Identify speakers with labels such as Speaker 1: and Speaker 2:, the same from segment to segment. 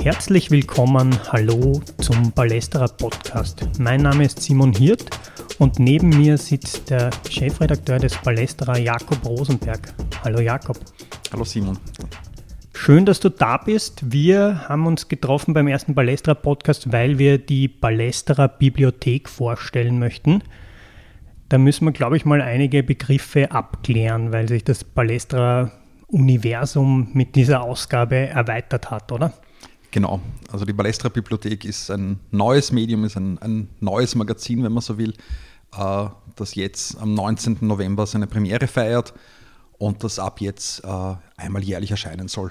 Speaker 1: Herzlich willkommen, hallo zum Ballesterer Podcast. Mein Name ist Simon Hirt und neben mir sitzt der Chefredakteur des Ballesterer, Jakob Rosenberg. Hallo Jakob.
Speaker 2: Hallo Simon.
Speaker 1: Schön, dass du da bist. Wir haben uns getroffen beim ersten Ballesterer Podcast, weil wir die Ballesterer Bibliothek vorstellen möchten. Da müssen wir, glaube ich, mal einige Begriffe abklären, weil sich das Ballesterer Universum mit dieser Ausgabe erweitert hat, oder?
Speaker 2: Genau, also die Ballesterer Bibliothek ist ein neues Medium, ist ein neues Magazin, wenn man so will, das jetzt am 19. November seine Premiere feiert und das ab jetzt einmal jährlich erscheinen soll.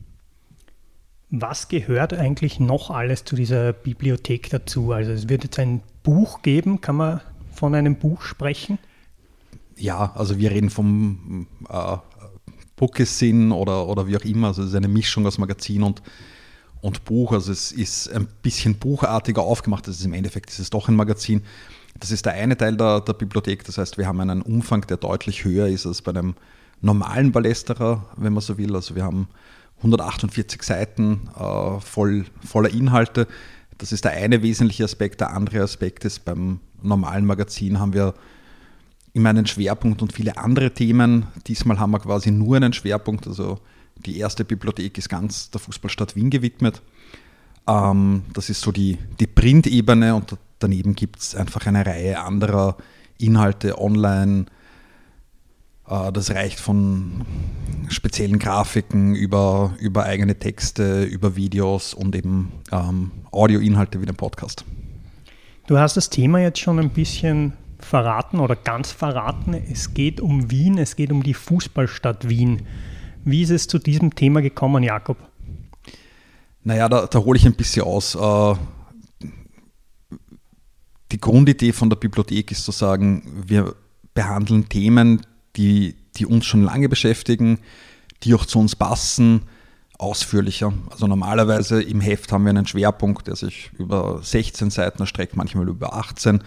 Speaker 1: Was gehört eigentlich noch alles zu dieser Bibliothek dazu? Also es wird jetzt ein Buch geben, kann man von einem Buch sprechen?
Speaker 2: Ja, also wir reden vom Bookesin oder wie auch immer, also es ist eine Mischung aus Magazin und Buch, also es ist ein bisschen buchartiger aufgemacht, das ist im Endeffekt ist es doch ein Magazin. Das ist der eine Teil der Bibliothek, das heißt, wir haben einen Umfang, der deutlich höher ist als bei einem normalen Ballesterer, wenn man so will. Also wir haben 148 Seiten voller Inhalte. Das ist der eine wesentliche Aspekt. Der andere Aspekt ist, beim normalen Magazin haben wir immer einen Schwerpunkt und viele andere Themen. Diesmal haben wir quasi nur einen Schwerpunkt, also die erste Bibliothek ist ganz der Fußballstadt Wien gewidmet. Das ist so die Printebene und daneben gibt es einfach eine Reihe anderer Inhalte online. Das reicht von speziellen Grafiken über eigene Texte, über Videos und eben Audioinhalte wie den Podcast.
Speaker 1: Du hast das Thema jetzt schon ein bisschen verraten oder ganz verraten. Es geht um Wien, es geht um die Fußballstadt Wien. Wie ist es zu diesem Thema gekommen, Jakob?
Speaker 2: Naja, da hole ich ein bisschen aus. Die Grundidee von der Bibliothek ist zu sagen, wir behandeln Themen, die uns schon lange beschäftigen, die auch zu uns passen, ausführlicher. Also normalerweise im Heft haben wir einen Schwerpunkt, der sich über 16 Seiten erstreckt, manchmal über 18,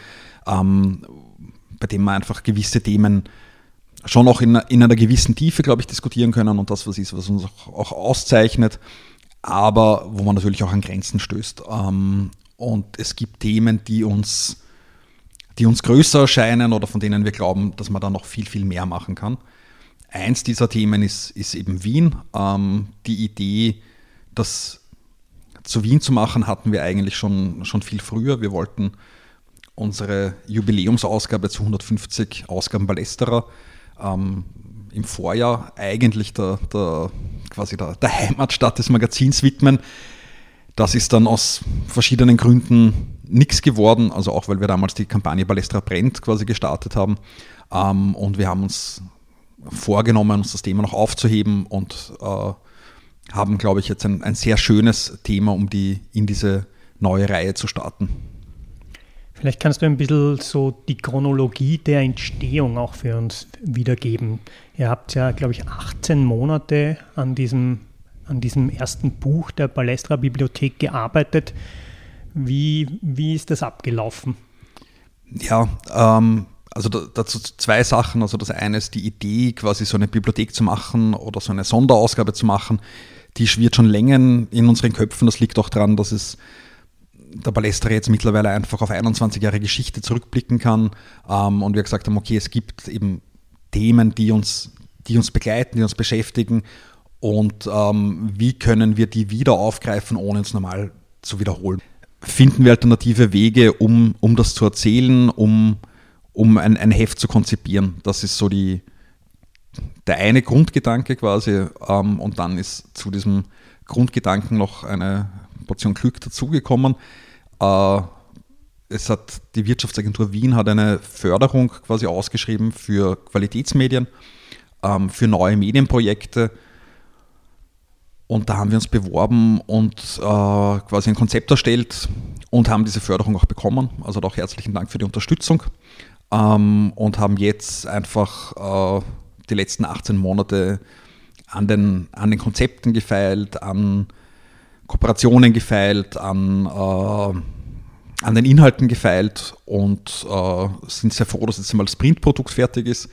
Speaker 2: bei dem wir einfach gewisse Themen schon auch in einer gewissen Tiefe, glaube ich, diskutieren können und das, was uns auch auszeichnet, aber wo man natürlich auch an Grenzen stößt. Und es gibt Themen, die uns größer erscheinen oder von denen wir glauben, dass man da noch viel, viel mehr machen kann. Eins dieser Themen ist eben Wien. Die Idee, das zu Wien zu machen, hatten wir eigentlich schon viel früher. Wir wollten unsere Jubiläumsausgabe zu 150 Ausgaben Ballesterer im Vorjahr eigentlich der Heimatstadt des Magazins widmen. Das ist dann aus verschiedenen Gründen nichts geworden, also auch weil wir damals die Kampagne Ballesterer brennt quasi gestartet haben und wir haben uns vorgenommen, uns das Thema noch aufzuheben und haben, glaube ich, jetzt ein sehr schönes Thema, um in diese neue Reihe zu starten.
Speaker 1: Vielleicht kannst du ein bisschen so die Chronologie der Entstehung auch für uns wiedergeben. Ihr habt ja, glaube ich, 18 Monate an diesem ersten Buch der Ballesterer Bibliothek gearbeitet. Wie ist das abgelaufen?
Speaker 2: Ja, also dazu zwei Sachen. Also das eine ist die Idee, quasi so eine Bibliothek zu machen oder so eine Sonderausgabe zu machen. Die schwirrt schon länger in unseren Köpfen. Das liegt auch daran, dass der Ballesterer jetzt mittlerweile einfach auf 21 Jahre Geschichte zurückblicken kann und wir gesagt haben, okay, es gibt eben Themen, die uns begleiten, die uns beschäftigen und wie können wir die wieder aufgreifen, ohne uns normal zu wiederholen. Finden wir alternative Wege, um das zu erzählen, um ein Heft zu konzipieren. Das ist so der eine Grundgedanke quasi und dann ist zu diesem Grundgedanken noch eine Portion Glück dazugekommen. Die Wirtschaftsagentur Wien hat eine Förderung quasi ausgeschrieben für Qualitätsmedien, für neue Medienprojekte. Und da haben wir uns beworben und quasi ein Konzept erstellt und haben diese Förderung auch bekommen. Also auch herzlichen Dank für die Unterstützung. Und haben jetzt einfach die letzten 18 Monate an den Konzepten gefeilt, an Kooperationen gefeilt, an den Inhalten gefeilt und sind sehr froh, dass jetzt einmal das Printprodukt fertig ist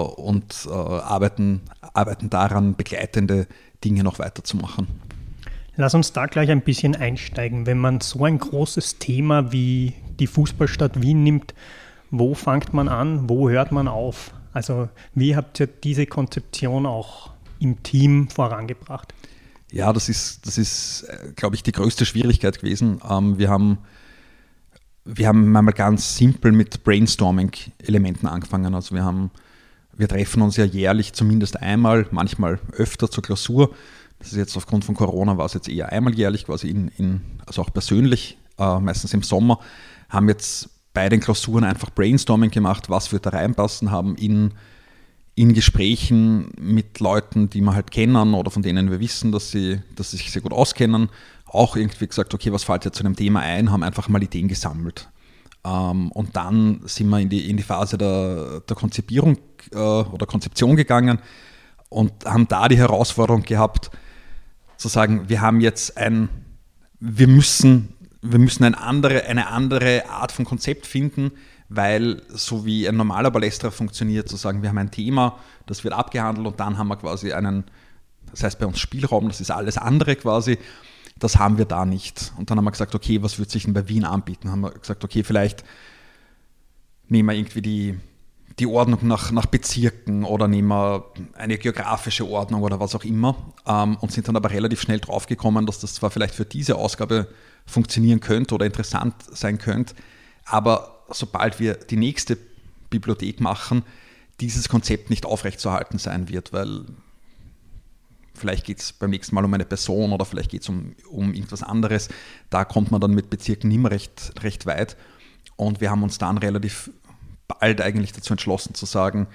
Speaker 2: und arbeiten daran, begleitende Dinge noch weiterzumachen.
Speaker 1: Lass uns da gleich ein bisschen einsteigen. Wenn man so ein großes Thema wie die Fußballstadt Wien nimmt, wo fängt man an, wo hört man auf? Also wie habt ihr diese Konzeption auch im Team vorangebracht?
Speaker 2: Ja, das ist, glaube ich, die größte Schwierigkeit gewesen. Wir haben einmal ganz simpel mit Brainstorming-Elementen angefangen. Also wir treffen uns ja jährlich zumindest einmal, manchmal öfter zur Klausur. Das ist jetzt aufgrund von Corona, war es jetzt eher einmal jährlich, quasi also auch persönlich, meistens im Sommer, haben jetzt bei den Klausuren einfach Brainstorming gemacht, was wird da reinpassen, haben in Gesprächen mit Leuten, die wir halt kennen oder von denen wir wissen, dass sie sich sehr gut auskennen, auch irgendwie gesagt, okay, was fällt jetzt zu dem Thema ein, haben einfach mal Ideen gesammelt. Und dann sind wir in die Phase der Konzipierung oder Konzeption gegangen und haben da die Herausforderung gehabt, zu sagen, wir müssen eine andere Art von Konzept finden, weil so wie ein normaler Ballesterer funktioniert, zu sagen, wir haben ein Thema, das wird abgehandelt und dann haben wir quasi das heißt bei uns Spielraum, das ist alles andere quasi, das haben wir da nicht. Und dann haben wir gesagt, okay, was wird sich denn bei Wien anbieten? Haben wir gesagt, okay, vielleicht nehmen wir irgendwie die Ordnung nach Bezirken oder nehmen wir eine geografische Ordnung oder was auch immer und sind dann aber relativ schnell draufgekommen, dass das zwar vielleicht für diese Ausgabe funktionieren könnte oder interessant sein könnte, aber sobald wir die nächste Bibliothek machen, dieses Konzept nicht aufrechtzuerhalten sein wird, weil vielleicht geht es beim nächsten Mal um eine Person oder vielleicht geht es um irgendwas anderes. Da kommt man dann mit Bezirken nicht mehr recht weit. Und wir haben uns dann relativ bald eigentlich dazu entschlossen zu sagen,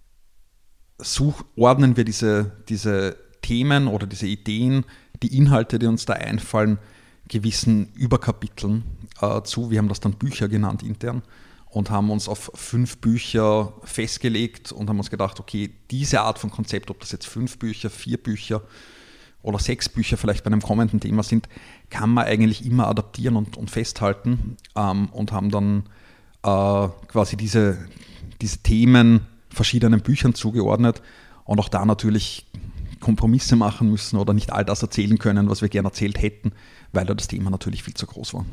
Speaker 2: ordnen wir diese Themen oder diese Ideen, die Inhalte, die uns da einfallen, gewissen Überkapiteln zu. Wir haben das dann Bücher genannt intern und haben uns auf 5 Bücher festgelegt und haben uns gedacht, okay, diese Art von Konzept, ob das jetzt 5 Bücher, 4 Bücher oder 6 Bücher vielleicht bei einem kommenden Thema sind, kann man eigentlich immer adaptieren und festhalten und haben dann quasi diese Themen verschiedenen Büchern zugeordnet und auch da natürlich Kompromisse machen müssen oder nicht all das erzählen können, was wir gerne erzählt hätten, weil da das Thema natürlich viel zu groß war.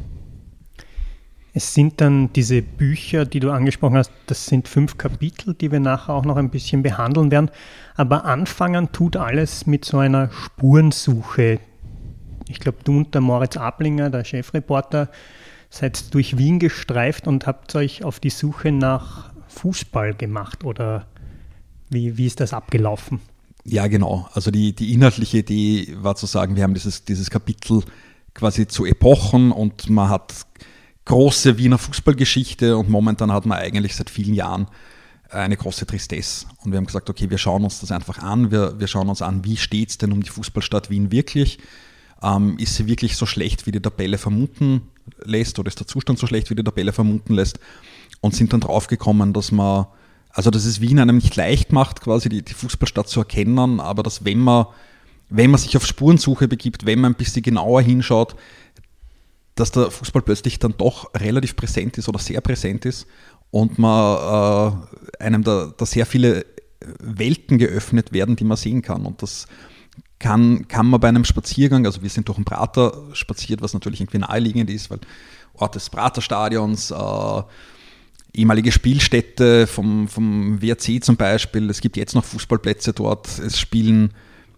Speaker 1: Es sind dann diese Bücher, die du angesprochen hast, das sind 5 Kapitel, die wir nachher auch noch ein bisschen behandeln werden. Aber anfangen tut alles mit so einer Spurensuche. Ich glaube, du und der Moritz Ablinger, der Chefreporter, seid durch Wien gestreift und habt euch auf die Suche nach Fußball gemacht. Oder wie ist das abgelaufen?
Speaker 2: Ja, genau. Also die inhaltliche Idee war zu sagen, wir haben dieses Kapitel quasi zu Epochen und man hat große Wiener Fußballgeschichte und momentan hat man eigentlich seit vielen Jahren eine große Tristesse. Und wir haben gesagt, okay, wir schauen uns das einfach an. Wir schauen uns an, wie steht es denn um die Fußballstadt Wien wirklich? Ist sie wirklich so schlecht, wie die Tabelle vermuten lässt oder ist der Zustand so schlecht, wie die Tabelle vermuten lässt? Und sind dann draufgekommen, dass es Wien einem nicht leicht macht, quasi die Fußballstadt zu erkennen, aber dass wenn man sich auf Spurensuche begibt, wenn man ein bisschen genauer hinschaut, dass der Fußball plötzlich dann doch relativ präsent ist oder sehr präsent ist und man einem da sehr viele Welten geöffnet werden, die man sehen kann. Und das kann man bei einem Spaziergang, also wir sind durch den Prater spaziert, was natürlich irgendwie naheliegend ist, weil Ort des Praterstadions, ehemalige Spielstätte vom WRC zum Beispiel, es gibt jetzt noch Fußballplätze dort, es spielen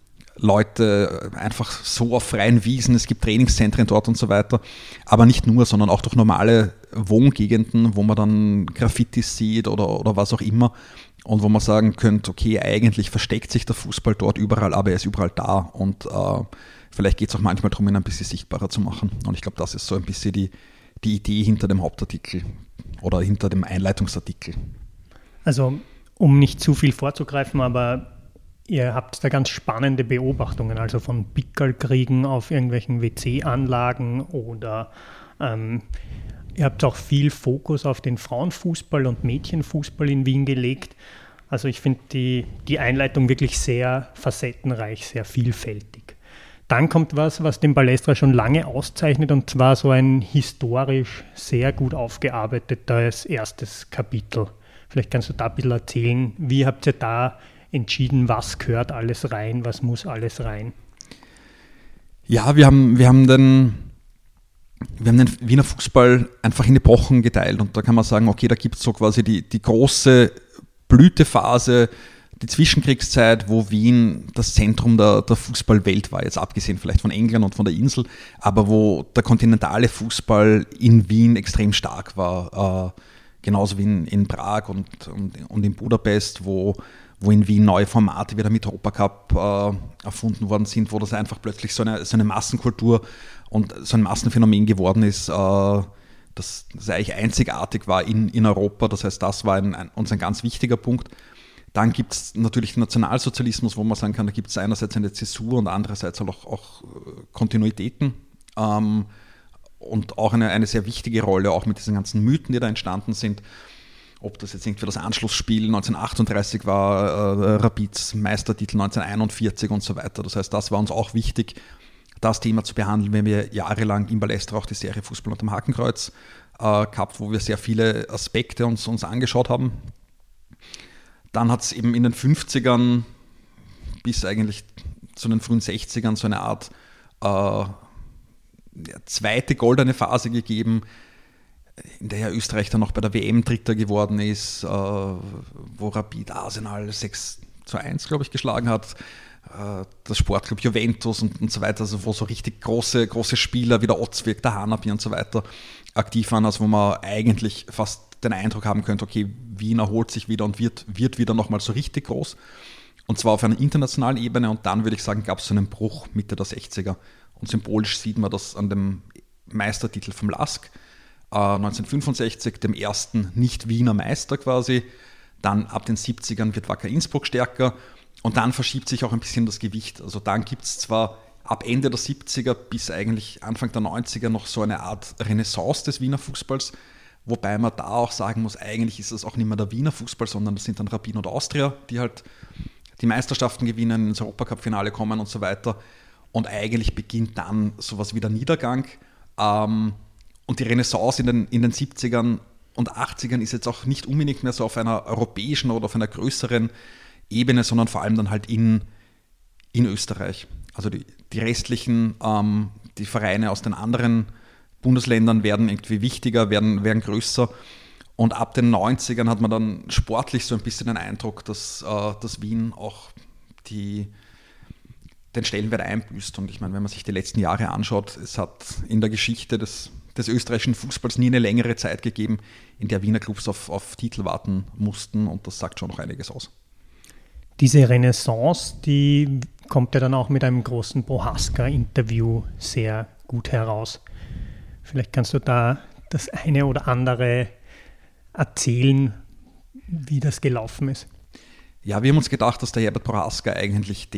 Speaker 2: Leute einfach so auf freien Wiesen, es gibt Trainingszentren dort und so weiter, aber nicht nur, sondern auch durch normale Wohngegenden, wo man dann Graffitis sieht oder was auch immer und wo man sagen könnte, okay, eigentlich versteckt sich der Fußball dort überall, aber er ist überall da und vielleicht geht es auch manchmal darum, ihn ein bisschen sichtbarer zu machen und ich glaube, das ist so ein bisschen die Idee hinter dem Hauptartikel oder hinter dem Einleitungsartikel.
Speaker 1: Also, um nicht zu viel vorzugreifen, aber ihr habt da ganz spannende Beobachtungen, also von Pickelkriegen auf irgendwelchen WC-Anlagen oder ihr habt auch viel Fokus auf den Frauenfußball und Mädchenfußball in Wien gelegt. Also ich finde die Einleitung wirklich sehr facettenreich, sehr vielfältig. Dann kommt was den Ballesterer schon lange auszeichnet, und zwar so ein historisch sehr gut aufgearbeitetes erstes Kapitel. Vielleicht kannst du da ein bisschen erzählen, wie habt ihr da entschieden, was gehört alles rein, was muss alles rein?
Speaker 2: Ja, wir haben den Wiener Fußball einfach in Epochen geteilt und da kann man sagen, okay, da gibt es so quasi die große Blütephase, die Zwischenkriegszeit, wo Wien das Zentrum der Fußballwelt war, jetzt abgesehen vielleicht von England und von der Insel, aber wo der kontinentale Fußball in Wien extrem stark war, genauso wie in Prag und in Budapest, wo in Wien neue Formate wie der Mitropa-Cup erfunden worden sind, wo das einfach plötzlich so eine Massenkultur und so ein Massenphänomen geworden ist, das eigentlich einzigartig war in Europa. Das heißt, das war uns ein ganz wichtiger Punkt. Dann gibt es natürlich den Nationalsozialismus, wo man sagen kann, da gibt es einerseits eine Zäsur und andererseits auch Kontinuitäten und auch eine sehr wichtige Rolle, auch mit diesen ganzen Mythen, die da entstanden sind. Ob das jetzt irgendwie das Anschlussspiel 1938 war, Rapids Meistertitel 1941 und so weiter. Das heißt, das war uns auch wichtig, das Thema zu behandeln, wenn wir jahrelang im Ballester auch die Serie Fußball unterm Hakenkreuz gehabt, wo wir sehr viele Aspekte uns angeschaut haben. Dann hat es eben in den 50ern bis eigentlich zu den frühen 60ern so eine Art zweite goldene Phase gegeben, in der ja Österreich dann noch bei der WM Dritter geworden ist, wo Rapid Arsenal 6-1, glaube ich, geschlagen hat. Das Sportclub Juventus und so weiter, also wo so richtig große Spieler wie der Ozwirk, der Hanapi und so weiter aktiv waren, also wo man eigentlich fast den Eindruck haben könnte, okay, Wien erholt sich wieder und wird wieder nochmal so richtig groß. Und zwar auf einer internationalen Ebene und dann würde ich sagen, gab es so einen Bruch Mitte der 60er. Und symbolisch sieht man das an dem Meistertitel vom LASK 1965, dem ersten Nicht-Wiener Meister quasi. Dann ab den 70ern wird Wacker Innsbruck stärker und dann verschiebt sich auch ein bisschen das Gewicht. Also dann gibt es zwar ab Ende der 70er bis eigentlich Anfang der 90er noch so eine Art Renaissance des Wiener Fußballs, wobei man da auch sagen muss, eigentlich ist es auch nicht mehr der Wiener Fußball, sondern das sind dann Rapid und Austria, die halt die Meisterschaften gewinnen, ins Europacup-Finale kommen und so weiter. Und eigentlich beginnt dann sowas wie der Niedergang. Und die Renaissance in den 70ern und 80ern ist jetzt auch nicht unbedingt mehr so auf einer europäischen oder auf einer größeren Ebene, sondern vor allem dann halt in Österreich. Also die restlichen, die Vereine aus den anderen Bundesländern werden irgendwie wichtiger, werden größer. Und ab den 90ern hat man dann sportlich so ein bisschen den Eindruck, dass Wien auch den Stellenwert einbüßt. Und ich meine, wenn man sich die letzten Jahre anschaut, es hat in der Geschichte des österreichischen Fußballs nie eine längere Zeit gegeben, in der Wiener Clubs auf Titel warten mussten. Und das sagt schon noch einiges aus.
Speaker 1: Diese Renaissance, die kommt ja dann auch mit einem großen Prohaska-Interview sehr gut heraus. Vielleicht kannst du da das eine oder andere erzählen, wie das gelaufen ist.
Speaker 2: Ja, wir haben uns gedacht, dass der Herbert Prohaska eigentlich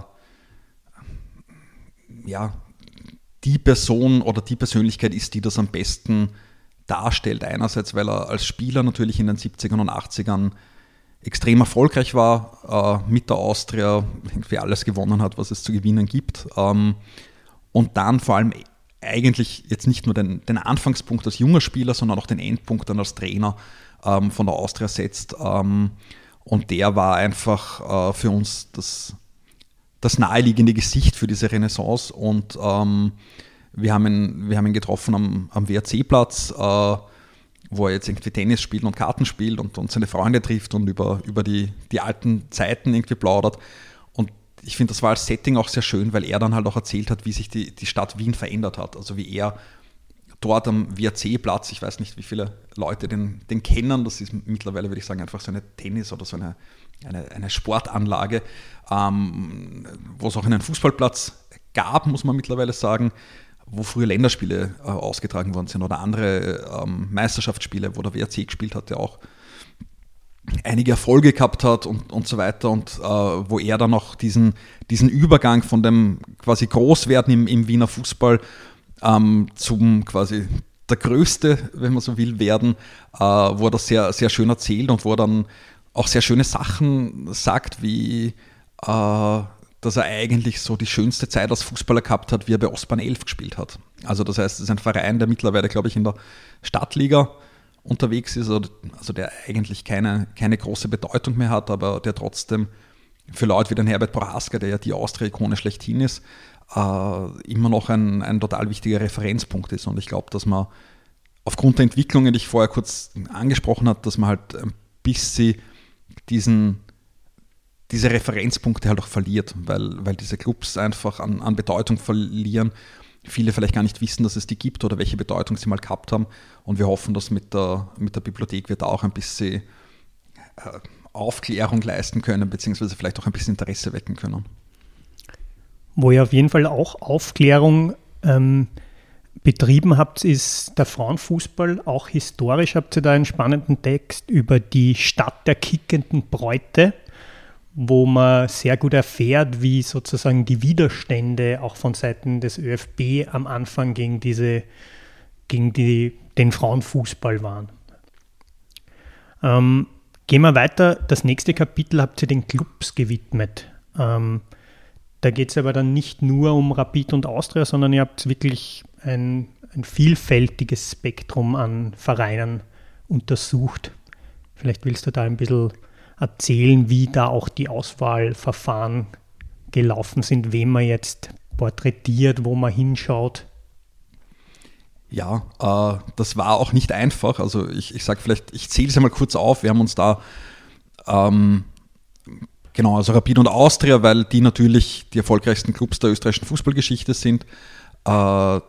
Speaker 2: die Person oder die Persönlichkeit ist, die das am besten darstellt. Einerseits, weil er als Spieler natürlich in den 70ern und 80ern extrem erfolgreich war, mit der Austria irgendwie alles gewonnen hat, was es zu gewinnen gibt. Und dann vor allem eigentlich jetzt nicht nur den Anfangspunkt als junger Spieler, sondern auch den Endpunkt dann als Trainer von der Austria setzt. Und der war einfach für uns das naheliegende Gesicht für diese Renaissance. Und wir haben ihn getroffen am WRC-Platz, wo er jetzt irgendwie Tennis spielt und Karten spielt und seine Freunde trifft und über die alten Zeiten irgendwie plaudert. Und ich finde, das war als Setting auch sehr schön, weil er dann halt auch erzählt hat, wie sich die Stadt Wien verändert hat. Also wie er dort am WRC-Platz, ich weiß nicht, wie viele Leute den kennen, das ist mittlerweile, würde ich sagen, einfach so eine Tennis- oder so eine Sportanlage, wo es auch einen Fußballplatz gab, muss man mittlerweile sagen, wo früher Länderspiele ausgetragen worden sind oder andere Meisterschaftsspiele, wo der WRC gespielt hat, der auch einige Erfolge gehabt hat und so weiter und wo er dann auch diesen Übergang von dem quasi Großwerden im Wiener Fußball zum quasi der Größte, wenn man so will, werden, wo er das sehr, sehr schön erzählt und wo er dann auch sehr schöne Sachen sagt, wie dass er eigentlich so die schönste Zeit als Fußballer gehabt hat, wie er bei Ostbahn 11 gespielt hat. Also das heißt, es ist ein Verein, der mittlerweile, glaube ich, in der Stadtliga unterwegs ist, also der eigentlich keine große Bedeutung mehr hat, aber der trotzdem für Leute wie den Herbert Prohaska, der ja die Austria-Ikone schlechthin ist, immer noch ein total wichtiger Referenzpunkt ist. Und ich glaube, dass man aufgrund der Entwicklungen, die ich vorher kurz angesprochen habe, dass man halt ein bisschen diese Referenzpunkte halt auch verliert, weil diese Clubs einfach an Bedeutung verlieren. Viele vielleicht gar nicht wissen, dass es die gibt oder welche Bedeutung sie mal gehabt haben. Und wir hoffen, dass mit der Bibliothek wir da auch ein bisschen Aufklärung leisten können, beziehungsweise vielleicht auch ein bisschen Interesse wecken können.
Speaker 1: Wo ihr auf jeden Fall auch Aufklärung betrieben habt, ist der Frauenfußball. Auch historisch habt ihr da einen spannenden Text über die Stadt der kickenden Bräute, wo man sehr gut erfährt, wie sozusagen die Widerstände auch von Seiten des ÖFB am Anfang gegen den Frauenfußball waren. Gehen wir weiter. Das nächste Kapitel habt ihr den Clubs gewidmet. Da geht es aber dann nicht nur um Rapid und Austria, sondern ihr habt wirklich ein vielfältiges Spektrum an Vereinen untersucht. Vielleicht willst du da ein bisschen erzählen, wie da auch die Auswahlverfahren gelaufen sind, wen man jetzt porträtiert, wo man hinschaut.
Speaker 2: Ja, das war auch nicht einfach. Also ich sage vielleicht, ich zähle es einmal kurz auf. Wir haben uns da also Rapid und Austria, weil die natürlich die erfolgreichsten Clubs der österreichischen Fußballgeschichte sind. Auch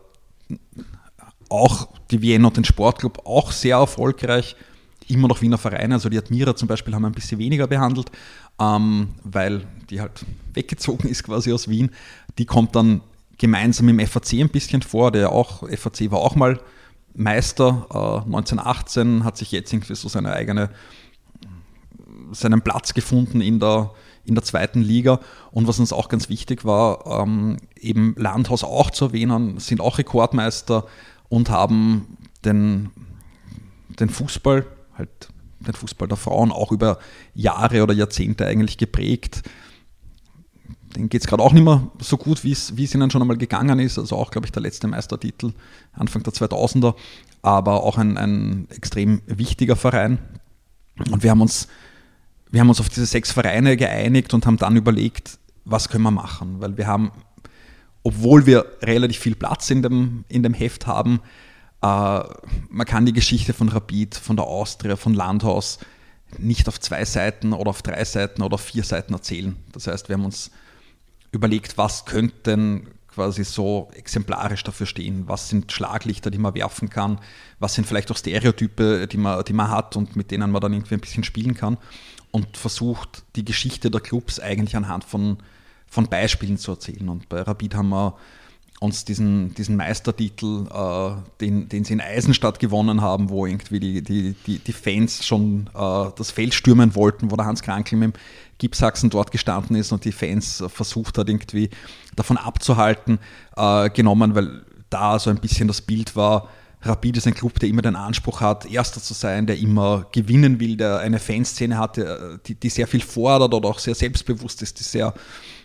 Speaker 2: die Vienna und den Sportclub auch sehr erfolgreich. Immer noch Wiener Vereine, also die Admira zum Beispiel haben wir ein bisschen weniger behandelt, weil die halt weggezogen ist quasi aus Wien. Die kommt dann gemeinsam im FAC ein bisschen vor. FAC war auch mal Meister 1918, hat sich jetzt irgendwie so seinen Platz gefunden in der zweiten Liga. Und was uns auch ganz wichtig war, eben Landhaus auch zu erwähnen, sind auch Rekordmeister und haben den Fußball der Frauen auch über Jahre oder Jahrzehnte eigentlich geprägt. Denen geht es gerade auch nicht mehr so gut, wie es ihnen schon einmal gegangen ist. Also auch, glaube ich, der letzte Meistertitel Anfang der 2000er, aber auch ein extrem wichtiger Verein. Und wir haben uns auf diese 6 Vereine geeinigt und haben dann überlegt, was können wir machen. Weil wir haben, obwohl wir relativ viel Platz in dem Heft haben, man kann die Geschichte von Rapid, von der Austria, von Landhaus nicht auf 2 Seiten oder auf 3 Seiten oder auf 4 Seiten erzählen. Das heißt, wir haben uns überlegt, was könnte denn quasi so exemplarisch dafür stehen? Was sind Schlaglichter, die man werfen kann? Was sind vielleicht auch Stereotype, die man hat und mit denen man dann irgendwie ein bisschen spielen kann? Und versucht, die Geschichte der Clubs eigentlich anhand von Beispielen zu erzählen. Und bei Rapid haben wir uns diesen Meistertitel, den sie in Eisenstadt gewonnen haben, wo irgendwie die Fans schon das Feld stürmen wollten, wo der Hans Krankl mit dem Gipshaxen dort gestanden ist und die Fans versucht hat, irgendwie davon abzuhalten, genommen, weil da so ein bisschen das Bild war, Rapid ist ein Club, der immer den Anspruch hat, Erster zu sein, der immer gewinnen will, der eine Fanszene hat, die sehr viel fordert oder auch sehr selbstbewusst ist, die sehr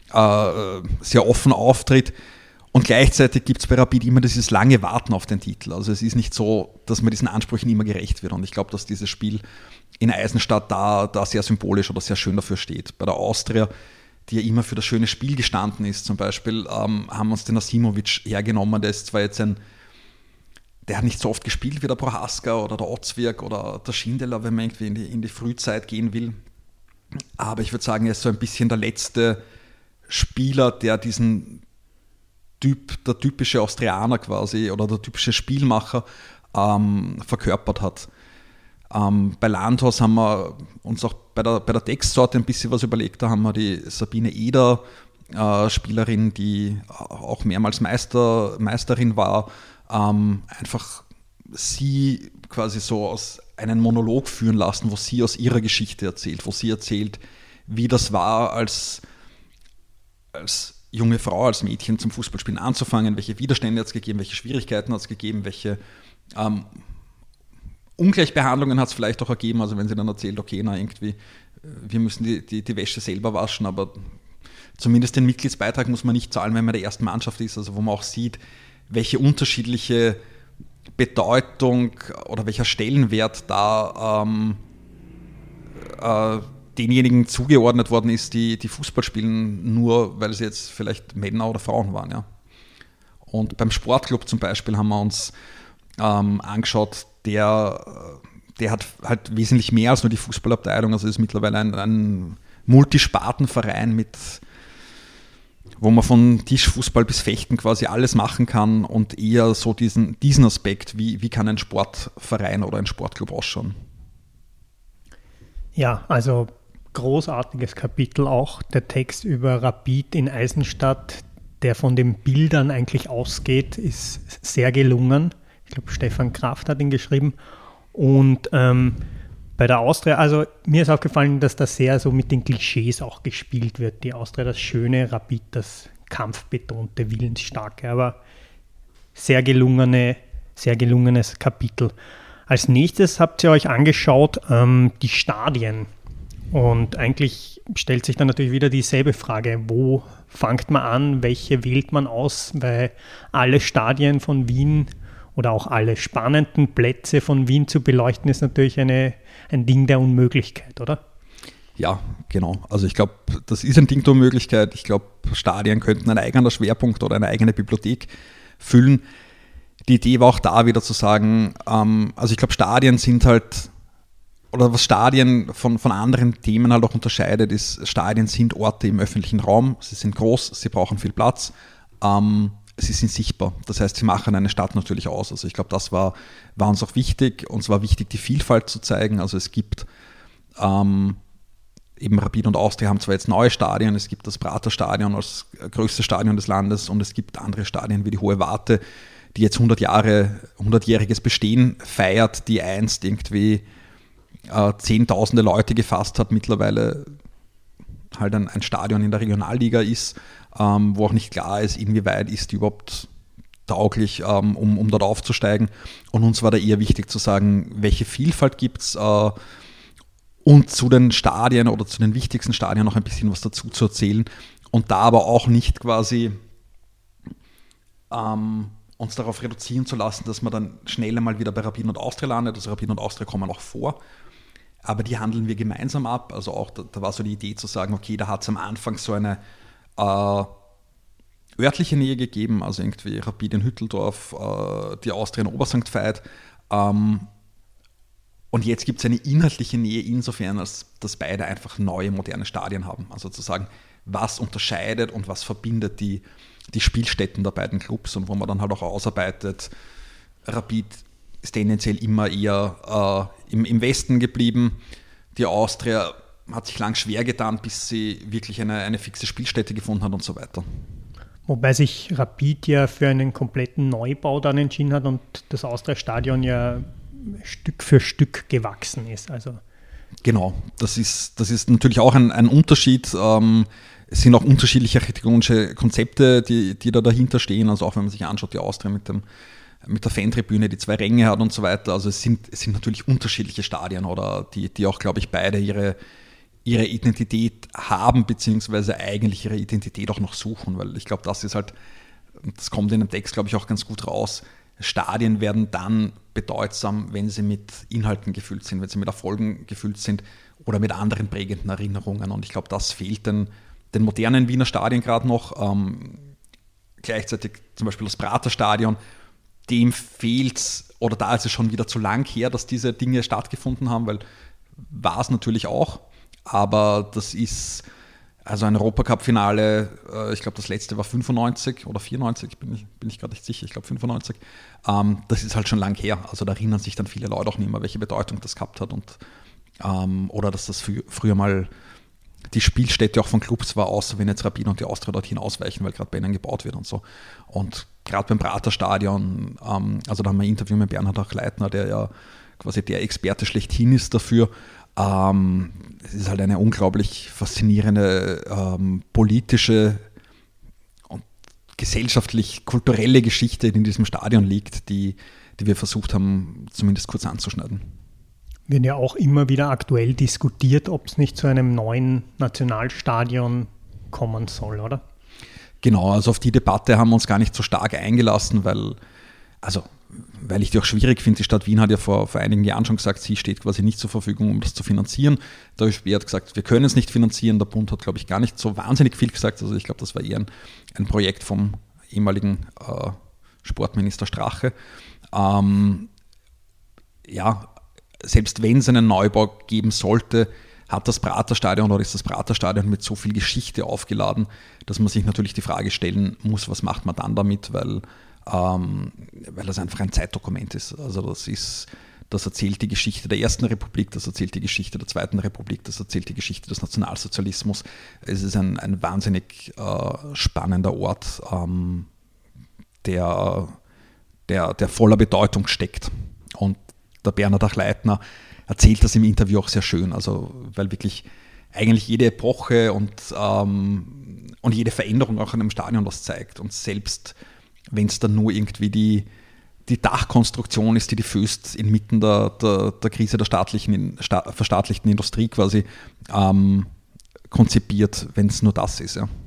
Speaker 2: offen auftritt. Und gleichzeitig gibt es bei Rapid immer dieses lange Warten auf den Titel. Also es ist nicht so, dass man diesen Ansprüchen immer gerecht wird. Und ich glaube, dass dieses Spiel in Eisenstadt da sehr symbolisch oder sehr schön dafür steht. Bei der Austria, die ja immer für das schöne Spiel gestanden ist, zum Beispiel, haben wir uns den Asimovic hergenommen. Der ist zwar jetzt der hat nicht so oft gespielt wie der Prohaska oder der Otzwirk oder der Schindler, wenn man irgendwie in die Frühzeit gehen will. Aber ich würde sagen, er ist so ein bisschen der letzte Spieler, der der typische Austrianer quasi oder der typische Spielmacher verkörpert hat. Bei Landhaus haben wir uns auch bei der Textsorte ein bisschen was überlegt. Da haben wir die Sabine Eder, Spielerin, die auch mehrmals Meisterin war, einfach sie quasi so aus einen Monolog führen lassen, wo sie aus ihrer Geschichte erzählt, wo sie erzählt, wie das war, als junge Frau, als Mädchen zum Fußballspielen anzufangen, welche Widerstände hat es gegeben, welche Schwierigkeiten hat es gegeben, welche Ungleichbehandlungen hat es vielleicht auch ergeben, also wenn sie dann erzählt, okay, irgendwie, wir müssen die Wäsche selber waschen, aber zumindest den Mitgliedsbeitrag muss man nicht zahlen, wenn man der ersten Mannschaft ist, also wo man auch sieht, welche unterschiedliche Bedeutung oder welcher Stellenwert da denjenigen zugeordnet worden ist, die Fußball spielen, nur weil sie jetzt vielleicht Männer oder Frauen waren. Ja. Und beim Sportclub zum Beispiel haben wir uns angeschaut, der hat halt wesentlich mehr als nur die Fußballabteilung. Also ist mittlerweile ein Multispartenverein wo man von Tischfußball bis Fechten quasi alles machen kann und eher so diesen Aspekt, wie kann ein Sportverein oder ein Sportclub ausschauen.
Speaker 1: Ja, also großartiges Kapitel auch, der Text über Rapid in Eisenstadt, der von den Bildern eigentlich ausgeht, ist sehr gelungen. Ich glaube, Stefan Kraft hat ihn geschrieben. Und bei der Austria, also mir ist aufgefallen, dass da sehr so mit den Klischees auch gespielt wird. Die Austria, das schöne, Rapid, das kampfbetonte, willensstarke, aber sehr gelungenes Kapitel. Als nächstes habt ihr euch angeschaut, die Stadien. Und eigentlich stellt sich dann natürlich wieder dieselbe Frage, wo fängt man an, welche wählt man aus, weil alle Stadien von Wien oder auch alle spannenden Plätze von Wien zu beleuchten, ist natürlich ein Ding der Unmöglichkeit, oder?
Speaker 2: Ja, genau. Also ich glaube, das ist ein Ding der Unmöglichkeit. Ich glaube, Stadien könnten ein eigener Schwerpunkt oder eine eigene Bibliothek füllen. Die Idee war auch da wieder zu sagen, also ich glaube, Stadien sind halt, oder was Stadien von anderen Themen halt auch unterscheidet, ist, Stadien sind Orte im öffentlichen Raum, sie sind groß, sie brauchen viel Platz, sie sind sichtbar. Das heißt, sie machen eine Stadt natürlich aus. Also ich glaube, das war uns auch wichtig. Uns war wichtig, die Vielfalt zu zeigen. Also es gibt eben Rapid und Austria haben zwar jetzt neue Stadien, es gibt das Praterstadion als größtes Stadion des Landes und es gibt andere Stadien wie die Hohe Warte, die jetzt 100-jähriges Bestehen feiert, die einst irgendwie Zehntausende Leute gefasst hat, mittlerweile halt ein Stadion in der Regionalliga ist, wo auch nicht klar ist, inwieweit ist die überhaupt tauglich, um dort aufzusteigen. Und uns war da eher wichtig zu sagen, welche Vielfalt gibt es und zu den Stadien oder zu den wichtigsten Stadien noch ein bisschen was dazu zu erzählen und da aber auch nicht quasi uns darauf reduzieren zu lassen, dass man dann schnell einmal wieder bei Rapid und Austria landet. Also Rapid und Austria kommen auch vor, aber die handeln wir gemeinsam ab. Also auch da war so die Idee zu sagen, okay, da hat es am Anfang so eine örtliche Nähe gegeben, also irgendwie Rapid in Hütteldorf, die Austria in Obersankt Veit. Und jetzt gibt es eine inhaltliche Nähe insofern, als dass beide einfach neue, moderne Stadien haben. Also zu sagen, was unterscheidet und was verbindet die Spielstätten der beiden Clubs und wo man dann halt auch ausarbeitet. Rapid ist tendenziell immer eher im Westen geblieben. Die Austria hat sich lang schwer getan, bis sie wirklich eine fixe Spielstätte gefunden hat und so weiter.
Speaker 1: Wobei sich Rapid ja für einen kompletten Neubau dann entschieden hat und das Austria-Stadion ja Stück für Stück gewachsen ist. Also
Speaker 2: genau, das ist natürlich auch ein Unterschied. Es sind auch unterschiedliche architektonische Konzepte, die da dahinter stehen. Also auch wenn man sich anschaut, die Austria mit der Fantribüne, die 2 Ränge hat und so weiter. Also es sind natürlich unterschiedliche Stadien, oder die auch, glaube ich, beide ihre Identität haben, beziehungsweise eigentlich ihre Identität auch noch suchen, weil ich glaube, das ist halt, das kommt in dem Text, glaube ich, auch ganz gut raus. Stadien werden dann bedeutsam, wenn sie mit Inhalten gefüllt sind, wenn sie mit Erfolgen gefüllt sind oder mit anderen prägenden Erinnerungen. Und ich glaube, das fehlt den modernen Wiener Stadien gerade noch. Gleichzeitig zum Beispiel das Praterstadion, dem fehlt es, oder da ist es schon wieder zu lang her, dass diese Dinge stattgefunden haben, weil war es natürlich auch, aber das ist also ein Europacup-Finale, ich glaube das letzte war 95 oder 94, bin ich gerade nicht sicher, ich glaube 95. Das ist halt schon lang her, also da erinnern sich dann viele Leute auch nicht mehr, welche Bedeutung das gehabt hat und oder dass das früher mal die Spielstätte auch von Clubs war, außer wenn jetzt Rapid und die Austria dorthin ausweichen, weil gerade bei ihnen gebaut wird und so. Und gerade beim Praterstadion, also da haben wir ein Interview mit Bernhard Achleitner, der ja quasi der Experte schlechthin ist dafür. Es ist halt eine unglaublich faszinierende politische und gesellschaftlich-kulturelle Geschichte, die in diesem Stadion liegt, die wir versucht haben, zumindest kurz anzuschneiden.
Speaker 1: Wird ja auch immer wieder aktuell diskutiert, ob es nicht zu einem neuen Nationalstadion kommen soll, oder?
Speaker 2: Genau, also auf die Debatte haben wir uns gar nicht so stark eingelassen, weil, also weil ich die auch schwierig finde. Die Stadt Wien hat ja vor einigen Jahren schon gesagt, sie steht quasi nicht zur Verfügung, um das zu finanzieren. Der ÖSB hat gesagt, wir können es nicht finanzieren. Der Bund hat, glaube ich, gar nicht so wahnsinnig viel gesagt. Also ich glaube, das war eher ein Projekt vom ehemaligen Sportminister Strache. Selbst wenn es einen Neubau geben sollte, hat das Praterstadion oder ist das Praterstadion mit so viel Geschichte aufgeladen, dass man sich natürlich die Frage stellen muss, was macht man dann damit, weil das einfach ein Zeitdokument ist. Also das erzählt die Geschichte der Ersten Republik, das erzählt die Geschichte der Zweiten Republik, das erzählt die Geschichte des Nationalsozialismus. Es ist ein wahnsinnig spannender Ort, der voller Bedeutung steckt. Und der Bernhard Achleitner erzählt das im Interview auch sehr schön, also weil wirklich eigentlich jede Epoche und jede Veränderung auch in einem Stadion was zeigt. Und selbst wenn es dann nur irgendwie die Dachkonstruktion ist, die Föst inmitten der Krise der verstaatlichten Industrie quasi konzipiert, wenn es nur das ist. Ja.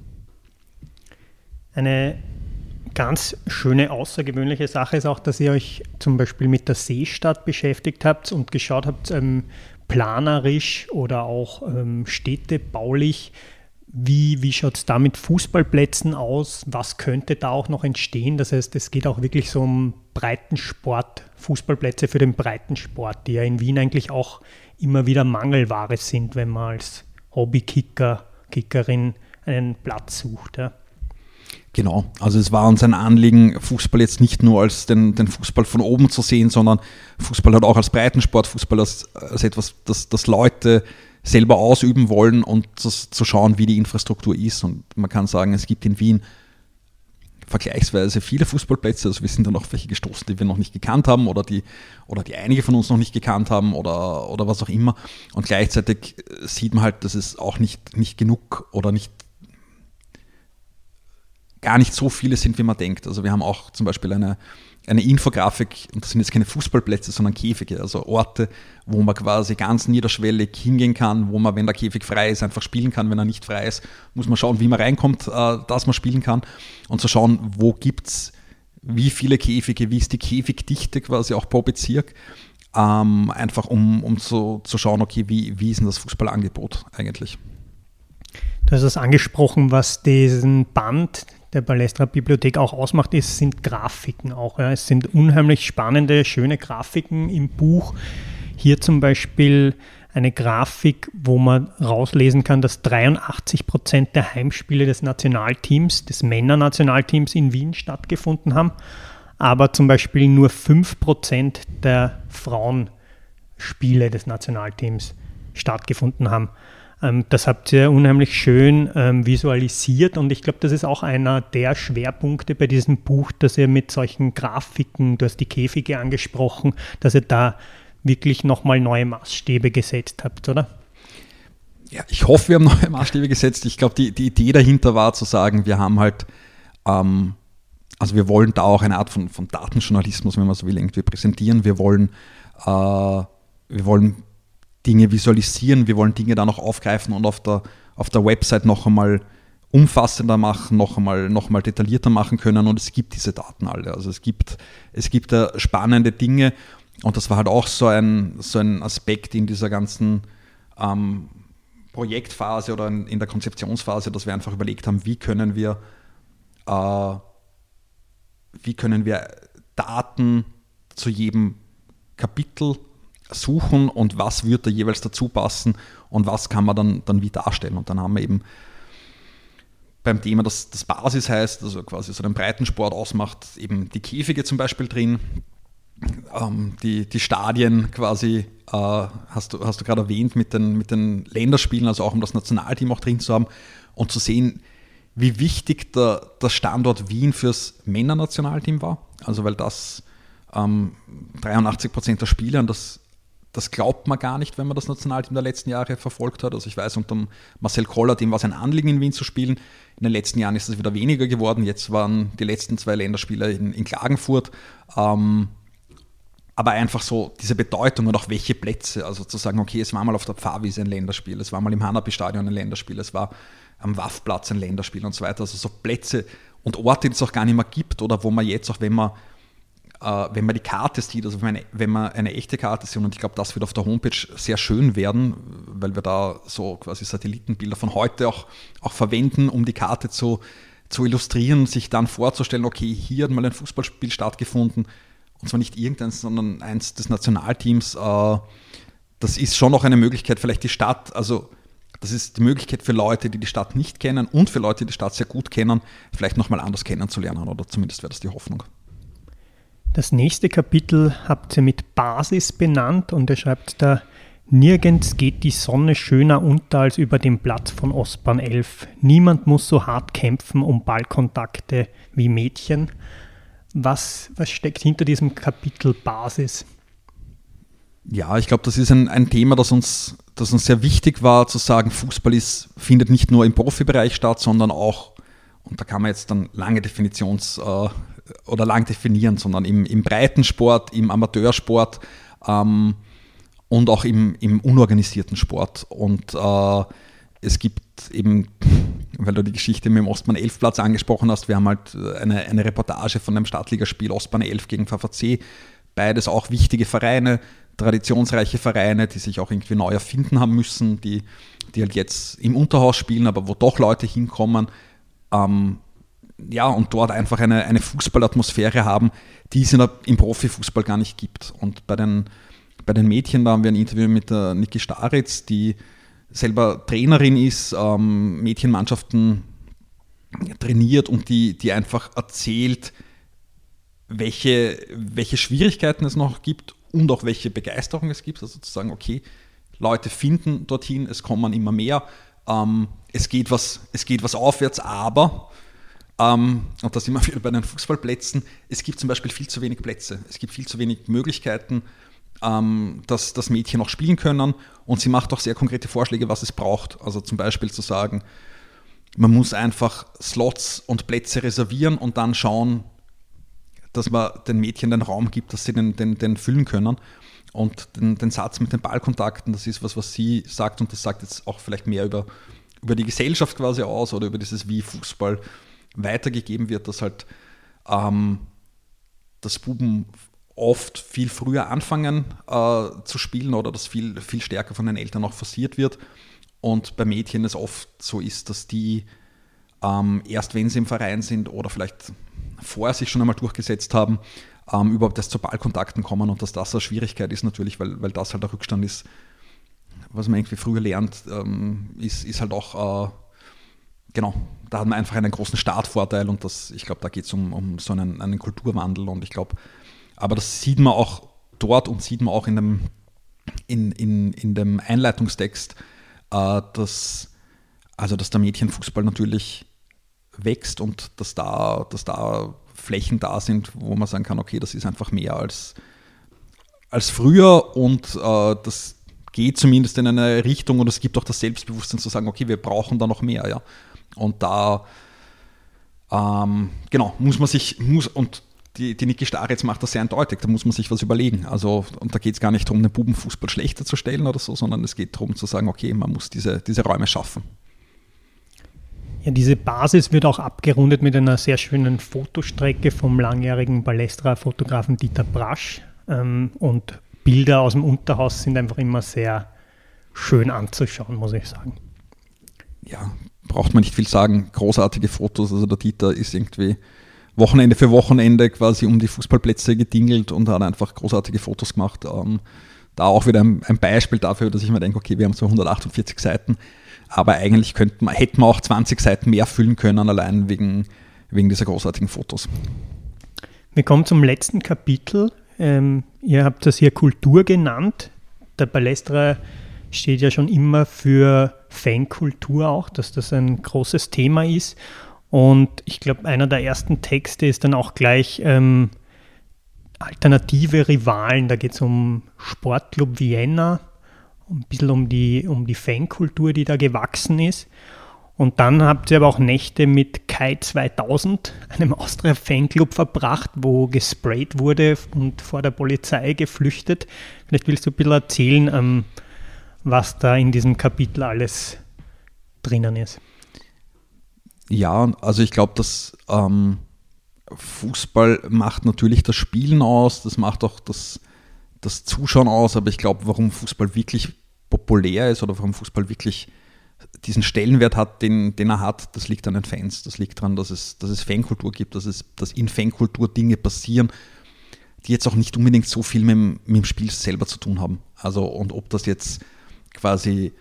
Speaker 1: Eine ganz schöne, außergewöhnliche Sache ist auch, dass ihr euch zum Beispiel mit der Seestadt beschäftigt habt und geschaut habt, planerisch oder auch städtebaulich, wie schaut es da mit Fußballplätzen aus? Was könnte da auch noch entstehen? Das heißt, es geht auch wirklich so um Breitensport, Fußballplätze für den Breitensport, die ja in Wien eigentlich auch immer wieder Mangelware sind, wenn man als Hobbykicker, Kickerin einen Platz sucht. Ja.
Speaker 2: Genau, also es war uns ein Anliegen, Fußball jetzt nicht nur als den Fußball von oben zu sehen, sondern Fußball halt auch als Breitensport, Fußball als etwas, das Leute selber ausüben wollen und zu schauen, wie die Infrastruktur ist. Und man kann sagen, es gibt in Wien vergleichsweise viele Fußballplätze, also wir sind dann auf welche gestoßen, die wir noch nicht gekannt haben oder die einige von uns noch nicht gekannt haben oder was auch immer. Und gleichzeitig sieht man halt, dass es auch nicht genug oder gar nicht so viele sind, wie man denkt. Also wir haben auch zum Beispiel eine Infografik, und das sind jetzt keine Fußballplätze, sondern Käfige, also Orte, wo man quasi ganz niederschwellig hingehen kann, wo man, wenn der Käfig frei ist, einfach spielen kann. Wenn er nicht frei ist, muss man schauen, wie man reinkommt, dass man spielen kann und zu schauen, wo gibt es wie viele Käfige, wie ist die Käfigdichte quasi auch pro Bezirk, einfach um zu schauen, okay, wie ist denn das Fußballangebot eigentlich?
Speaker 1: Du hast es angesprochen, was diesen Band der Ballestra Bibliothek auch ausmacht, sind Grafiken auch. Ja. Es sind unheimlich spannende, schöne Grafiken im Buch. Hier zum Beispiel eine Grafik, wo man rauslesen kann, dass 83% der Heimspiele des Nationalteams, des Männernationalteams in Wien stattgefunden haben, aber zum Beispiel nur 5% der Frauenspiele des Nationalteams stattgefunden haben. Das habt ihr unheimlich schön visualisiert und ich glaube, das ist auch einer der Schwerpunkte bei diesem Buch, dass ihr mit solchen Grafiken, du hast die Käfige angesprochen, dass ihr da wirklich nochmal neue Maßstäbe gesetzt habt, oder?
Speaker 2: Ja, ich hoffe, wir haben neue Maßstäbe gesetzt. Ich glaube, die Idee dahinter war zu sagen, wir haben halt, also wir wollen da auch eine Art von Datenjournalismus, wenn man so will, irgendwie präsentieren. Wir wollen Dinge visualisieren, wir wollen Dinge dann noch aufgreifen und auf der Website noch einmal umfassender machen, noch einmal detaillierter machen können und es gibt diese Daten alle. Also es gibt da spannende Dinge und das war halt auch so ein Aspekt in dieser ganzen Projektphase oder in der Konzeptionsphase, dass wir einfach überlegt haben, wie können wir Daten zu jedem Kapitel suchen und was wird da jeweils dazu passen und was kann man dann wie darstellen. Und dann haben wir eben beim Thema, das Basis heißt, also quasi so den Breitensport ausmacht, eben die Käfige zum Beispiel drin, die Stadien quasi, hast du gerade erwähnt, mit den Länderspielen, also auch um das Nationalteam auch drin zu haben und zu sehen, wie wichtig der Standort Wien fürs Männernationalteam war. Also weil das 83% der Spieler, und das glaubt man gar nicht, wenn man das Nationalteam der letzten Jahre verfolgt hat. Also ich weiß, unter Marcel Koller, dem war es ein Anliegen, in Wien zu spielen. In den letzten Jahren ist es wieder weniger geworden. Jetzt waren die letzten 2 Länderspieler in Klagenfurt. Aber einfach so diese Bedeutung und auch welche Plätze. Also zu sagen, okay, es war mal auf der Pfarrwiese ein Länderspiel, es war mal im Hanapi-Stadion ein Länderspiel, es war am Waffplatz ein Länderspiel und so weiter. Also so Plätze und Orte, die es auch gar nicht mehr gibt oder wo man jetzt, auch wenn man wenn man die Karte sieht, also wenn man eine echte Karte sieht, und ich glaube, das wird auf der Homepage sehr schön werden, weil wir da so quasi Satellitenbilder von heute auch verwenden, um die Karte zu illustrieren, sich dann vorzustellen, okay, hier hat mal ein Fußballspiel stattgefunden, und zwar nicht irgendeins, sondern eins des Nationalteams. Das ist schon noch eine Möglichkeit, vielleicht die Stadt, also das ist die Möglichkeit für Leute, die die Stadt nicht kennen und für Leute, die die Stadt sehr gut kennen, vielleicht nochmal anders kennenzulernen, oder zumindest wäre das die Hoffnung.
Speaker 1: Das nächste Kapitel habt ihr mit Basis benannt und ihr schreibt da: Nirgends geht die Sonne schöner unter als über dem Platz von Ostbahn 11. Niemand muss so hart kämpfen um Ballkontakte wie Mädchen. Was steckt hinter diesem Kapitel Basis?
Speaker 2: Ja, ich glaube, das ist ein Thema, das uns sehr wichtig war, zu sagen, Fußball findet nicht nur im Profibereich statt, sondern auch, und da kann man jetzt dann lang definieren, sondern im Breitensport, im Amateursport und auch im unorganisierten Sport. Und es gibt eben, weil du die Geschichte mit dem Ostbahn 11 Platz angesprochen hast, wir haben halt eine Reportage von einem Startligaspiel Ostbahn 11 gegen VfC, beides auch wichtige Vereine, traditionsreiche Vereine, die sich auch irgendwie neu erfinden haben müssen, die halt jetzt im Unterhaus spielen, aber wo doch Leute hinkommen, und dort einfach eine Fußballatmosphäre haben, die es im Profifußball gar nicht gibt. Und bei den Mädchen, da haben wir ein Interview mit der Niki Staritz, die selber Trainerin ist, Mädchenmannschaften trainiert und die einfach erzählt, welche Schwierigkeiten es noch gibt und auch welche Begeisterung es gibt. Also zu sagen, okay, Leute finden dorthin, es kommen immer mehr, es geht was aufwärts, aber, und da sind wir wieder bei den Fußballplätzen, es gibt zum Beispiel viel zu wenig Plätze, es gibt viel zu wenig Möglichkeiten, dass das Mädchen noch spielen können, und sie macht auch sehr konkrete Vorschläge, was es braucht. Also zum Beispiel zu sagen, man muss einfach Slots und Plätze reservieren und dann schauen, dass man den Mädchen den Raum gibt, dass sie den füllen können. Und den Satz mit den Ballkontakten, das ist was sie sagt, und das sagt jetzt auch vielleicht mehr über die Gesellschaft quasi aus oder über dieses, wie Fußball weitergegeben wird, dass halt dass Buben oft viel früher anfangen zu spielen oder das viel, viel stärker von den Eltern auch forciert wird. Und bei Mädchen es oft so ist, dass die erst wenn sie im Verein sind oder vielleicht vorher sich schon einmal durchgesetzt haben, überhaupt erst zu Ballkontakten kommen, und dass das eine Schwierigkeit ist natürlich, weil das halt der Rückstand ist, was man irgendwie früher lernt, ist halt auch, genau, da hat man einfach einen großen Startvorteil, und ich glaube, da geht es um so einen Kulturwandel, und ich glaube, aber das sieht man auch dort und sieht man auch in dem Einleitungstext, dass der Mädchenfußball natürlich wächst und dass da Flächen da sind, wo man sagen kann, okay, das ist einfach mehr als früher, und das geht zumindest in eine Richtung, und es gibt auch das Selbstbewusstsein zu sagen, okay, wir brauchen da noch mehr, ja. Und da und die Niki Staritz macht das sehr eindeutig, da muss man sich was überlegen. Also, und da geht es gar nicht darum, den Bubenfußball schlechter zu stellen oder so, sondern es geht darum zu sagen, okay, man muss diese Räume schaffen.
Speaker 1: Ja, diese Basis wird auch abgerundet mit einer sehr schönen Fotostrecke vom langjährigen Ballestra-Fotografen Dieter Brasch. Und Bilder aus dem Unterhaus sind einfach immer sehr schön anzuschauen, muss ich sagen.
Speaker 2: Ja, braucht man nicht viel sagen. Großartige Fotos. Also der Dieter ist irgendwie Wochenende für Wochenende quasi um die Fußballplätze gedingelt und hat einfach großartige Fotos gemacht. Da auch wieder ein Beispiel dafür, dass ich mir denke, okay, wir haben so 148 Seiten, aber eigentlich hätten wir auch 20 Seiten mehr füllen können, allein wegen dieser großartigen Fotos.
Speaker 1: Wir kommen zum letzten Kapitel. Ihr habt das hier Kultur genannt. Der Ballestra steht ja schon immer für Fankultur auch, dass das ein großes Thema ist. Und ich glaube, einer der ersten Texte ist dann auch gleich alternative Rivalen. Da geht es um Sportclub Vienna, ein bisschen um die Fankultur, die da gewachsen ist. Und dann habt ihr aber auch Nächte mit Kai 2000, einem Austria-Fanclub, verbracht, wo gesprayt wurde und vor der Polizei geflüchtet. Vielleicht willst du ein bisschen erzählen, was da in diesem Kapitel alles drinnen ist.
Speaker 2: Ja, also ich glaube, dass Fußball macht natürlich das Spielen aus, das macht auch das Zuschauen aus, aber ich glaube, warum Fußball wirklich populär ist oder warum Fußball wirklich diesen Stellenwert hat, den er hat, das liegt an den Fans. Das liegt daran, dass es Fankultur gibt, dass in Fankultur Dinge passieren, die jetzt auch nicht unbedingt so viel mit dem Spiel selber zu tun haben. Also, und ob das jetzt quasi,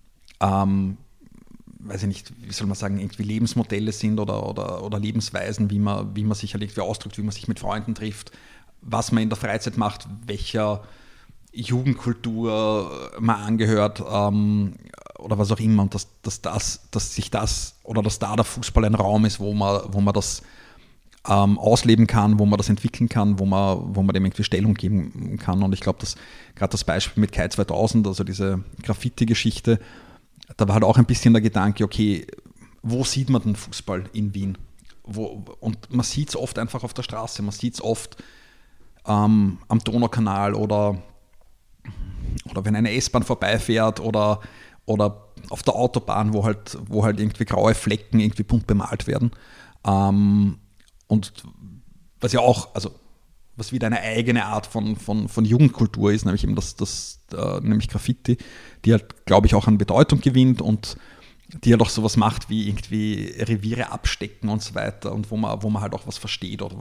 Speaker 2: weiß ich nicht, wie soll man sagen, irgendwie Lebensmodelle sind oder Lebensweisen, wie man sich halt irgendwie ausdrückt, wie man sich mit Freunden trifft, was man in der Freizeit macht, welcher Jugendkultur man angehört oder was auch immer, und dass da der Fußball ein Raum ist, wo man das ausleben kann, wo man das entwickeln kann, wo man dem irgendwie Stellung geben kann. Und ich glaube, dass gerade das Beispiel mit Kai 2000, also diese Graffiti-Geschichte, da war halt auch ein bisschen der Gedanke, okay, wo sieht man den Fußball in Wien? Und man sieht es oft einfach auf der Straße, man sieht es oft am Donaukanal oder wenn eine S-Bahn vorbeifährt oder auf der Autobahn, wo halt irgendwie graue Flecken irgendwie bunt bemalt werden. Und was ja auch, also was wieder eine eigene Art von Jugendkultur ist, nämlich eben nämlich Graffiti, die halt, glaube ich, auch an Bedeutung gewinnt und die halt auch sowas macht wie irgendwie Reviere abstecken und so weiter, und wo man halt auch was versteht oder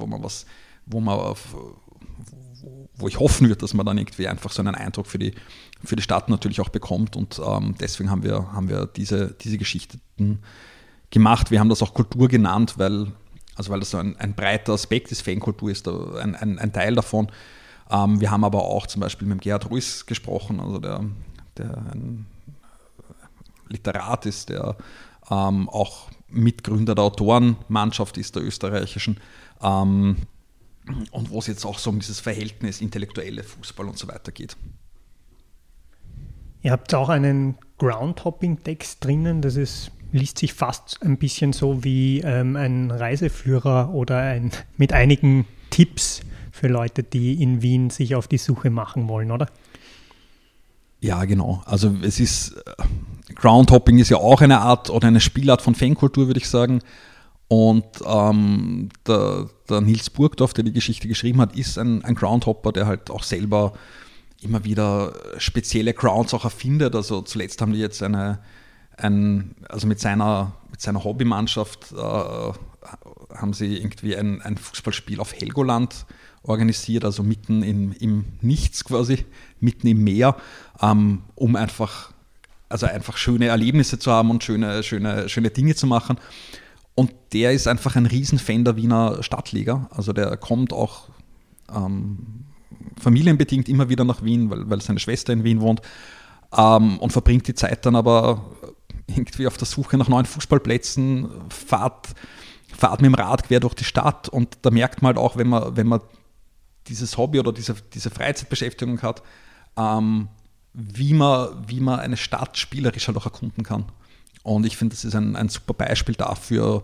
Speaker 2: wo ich hoffen würde, dass man dann irgendwie einfach so einen Eindruck für die Stadt natürlich auch bekommt, und deswegen haben wir diese Geschichten gemacht. Wir haben das auch Kultur genannt, weil das so ein breiter Aspekt ist. Fankultur ist da ein Teil davon. Wir haben aber auch zum Beispiel mit Gerhard Ruiz gesprochen, also der ein Literat ist, der auch Mitgründer der Autorenmannschaft ist, der österreichischen, und wo es jetzt auch so um dieses Verhältnis intellektuelle Fußball und so weiter geht.
Speaker 1: Ihr habt auch einen Groundhopping-Text drinnen, liest sich fast ein bisschen so wie ein Reiseführer oder mit einigen Tipps für Leute, die in Wien sich auf die Suche machen wollen, oder?
Speaker 2: Ja, genau. Also Groundhopping ist ja auch eine Art oder eine Spielart von Fankultur, würde ich sagen. Und der Nils Burgdorf, der die Geschichte geschrieben hat, ist ein Groundhopper, der halt auch selber immer wieder spezielle Grounds auch erfindet. Also zuletzt haben die jetzt also mit seiner Hobbymannschaft haben sie irgendwie ein Fußballspiel auf Helgoland organisiert, also mitten im Nichts quasi, mitten im Meer, um einfach schöne Erlebnisse zu haben und schöne Dinge zu machen. Und der ist einfach ein Riesenfan der Wiener Stadtliga. Also der kommt auch familienbedingt immer wieder nach Wien, weil seine Schwester in Wien wohnt, und verbringt die Zeit dann aber irgendwie auf der Suche nach neuen Fußballplätzen, fahrt mit dem Rad quer durch die Stadt, und da merkt man halt auch, wenn man dieses Hobby oder diese Freizeitbeschäftigung hat, wie man eine Stadt spielerisch halt auch erkunden kann. Und ich finde, das ist ein super Beispiel dafür,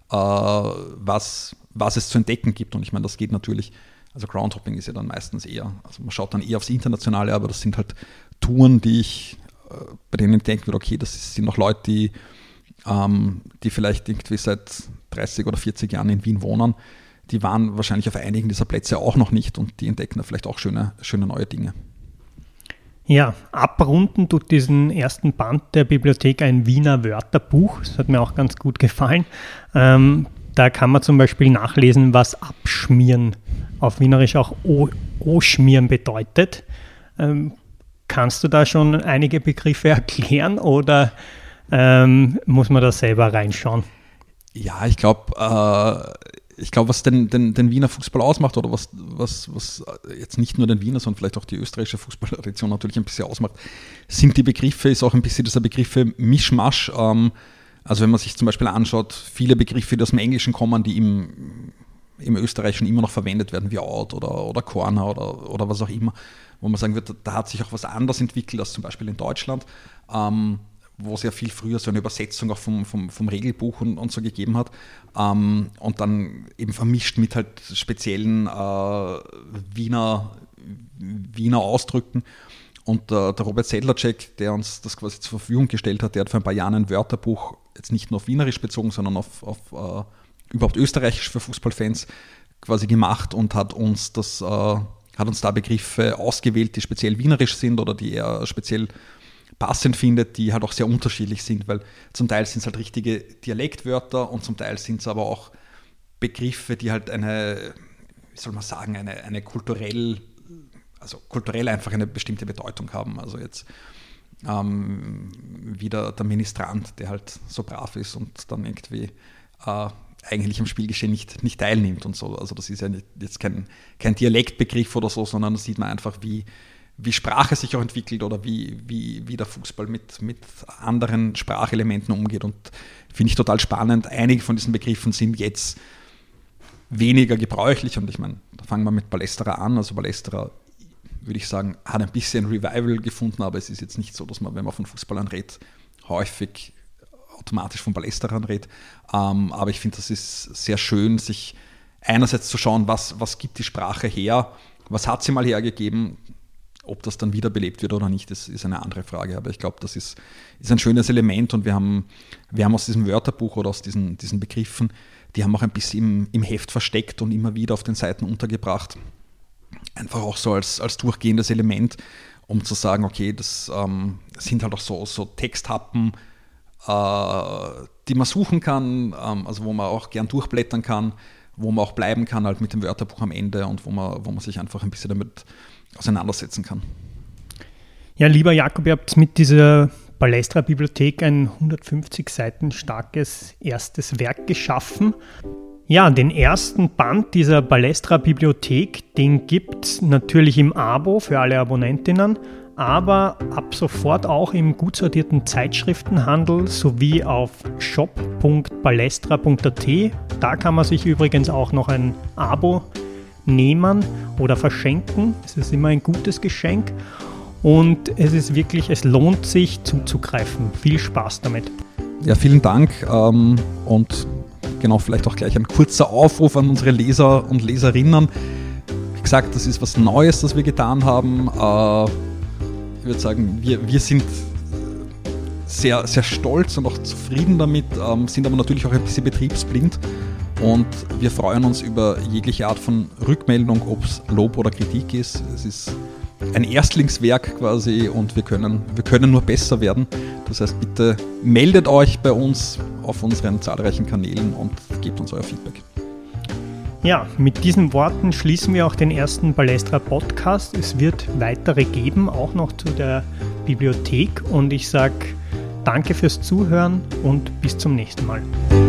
Speaker 2: was es zu entdecken gibt. Und ich meine, das geht natürlich, also Groundhopping ist ja dann meistens eher, also man schaut dann eher aufs Internationale, aber das sind halt Touren, bei denen ich denken würde, okay, das sind noch Leute, die vielleicht irgendwie seit 30 oder 40 Jahren in Wien wohnen, die waren wahrscheinlich auf einigen dieser Plätze auch noch nicht, und die entdecken da vielleicht auch schöne neue Dinge.
Speaker 1: Ja, abrunden tut diesen ersten Band der Bibliothek ein Wiener Wörterbuch. Das hat mir auch ganz gut gefallen. Da kann man zum Beispiel nachlesen, was Abschmieren auf Wienerisch auch O-Schmieren bedeutet. Kannst du da schon einige Begriffe erklären oder muss man da selber reinschauen?
Speaker 2: Ja, ich glaube, was den Wiener Fußball ausmacht, oder was jetzt nicht nur den Wiener, sondern vielleicht auch die österreichische Fußballtradition natürlich ein bisschen ausmacht, sind die Begriffe, ist auch ein bisschen dieser Begriffe Mischmasch. Also wenn man sich zum Beispiel anschaut, viele Begriffe, die aus dem Englischen kommen, die im Österreichischen immer noch verwendet werden, wie Out oder Corner oder was auch immer, wo man sagen wird, da hat sich auch was anderes entwickelt als zum Beispiel in Deutschland, wo es ja viel früher so eine Übersetzung auch vom Regelbuch und so gegeben hat, und dann eben vermischt mit halt speziellen Wiener Ausdrücken. Und der Robert Sedlacek, der uns das quasi zur Verfügung gestellt hat, der hat vor ein paar Jahren ein Wörterbuch, jetzt nicht nur auf Wienerisch bezogen, sondern auf überhaupt österreichisch für Fußballfans quasi gemacht und hat uns da Begriffe ausgewählt, die speziell wienerisch sind oder die er speziell passend findet, die halt auch sehr unterschiedlich sind, weil zum Teil sind es halt richtige Dialektwörter und zum Teil sind es aber auch Begriffe, die halt eine kulturell einfach eine bestimmte Bedeutung haben. Also jetzt wieder der Ministrant, der halt so brav ist und dann irgendwie eigentlich am Spielgeschehen nicht teilnimmt und so. Also das ist ja jetzt kein Dialektbegriff oder so, sondern da sieht man einfach, wie Sprache sich auch entwickelt oder wie der Fußball mit anderen Sprachelementen umgeht. Und finde ich total spannend. Einige von diesen Begriffen sind jetzt weniger gebräuchlich. Und ich meine, da fangen wir mit Ballesterer an. Also Ballesterer, würde ich sagen, hat ein bisschen Revival gefunden, aber es ist jetzt nicht so, dass man, wenn man von Fußballern redet, häufig automatisch von Ballesterern redet. Aber ich finde, das ist sehr schön, sich einerseits zu schauen, was gibt die Sprache her, was hat sie mal hergegeben. Ob das dann wiederbelebt wird oder nicht, das ist eine andere Frage. Aber ich glaube, das ist ein schönes Element und wir haben aus diesem Wörterbuch oder aus diesen Begriffen, die haben auch ein bisschen im Heft versteckt und immer wieder auf den Seiten untergebracht. Einfach auch so als durchgehendes Element, um zu sagen, okay, das sind halt auch so Texthappen, die man suchen kann, also wo man auch gern durchblättern kann, wo man auch bleiben kann halt mit dem Wörterbuch am Ende und wo man sich einfach ein bisschen damit auseinandersetzen kann.
Speaker 1: Ja, lieber Jakob, ihr habt mit dieser Ballestra-Bibliothek ein 150 Seiten starkes erstes Werk geschaffen. Ja, den ersten Band dieser Ballestra-Bibliothek, den gibt es natürlich im Abo für alle Abonnentinnen, aber ab sofort auch im gut sortierten Zeitschriftenhandel sowie auf shop.ballestra.at. Da kann man sich übrigens auch noch ein Abo nehmen oder verschenken. Es ist immer ein gutes Geschenk und es lohnt sich zuzugreifen. Viel Spaß damit.
Speaker 2: Ja, vielen Dank und genau, vielleicht auch gleich ein kurzer Aufruf an unsere Leser und Leserinnen. Wie gesagt, das ist was Neues, das wir getan haben. Ich würde sagen, wir sind sehr, sehr stolz und auch zufrieden damit, sind aber natürlich auch ein bisschen betriebsblind. Und wir freuen uns über jegliche Art von Rückmeldung, ob es Lob oder Kritik ist. Es ist ein Erstlingswerk quasi und wir können nur besser werden. Das heißt, bitte meldet euch bei uns auf unseren zahlreichen Kanälen und gebt uns euer Feedback.
Speaker 1: Ja, mit diesen Worten schließen wir auch den ersten Ballestra-Podcast. Es wird weitere geben, auch noch zu der Bibliothek. Und ich sage danke fürs Zuhören und bis zum nächsten Mal.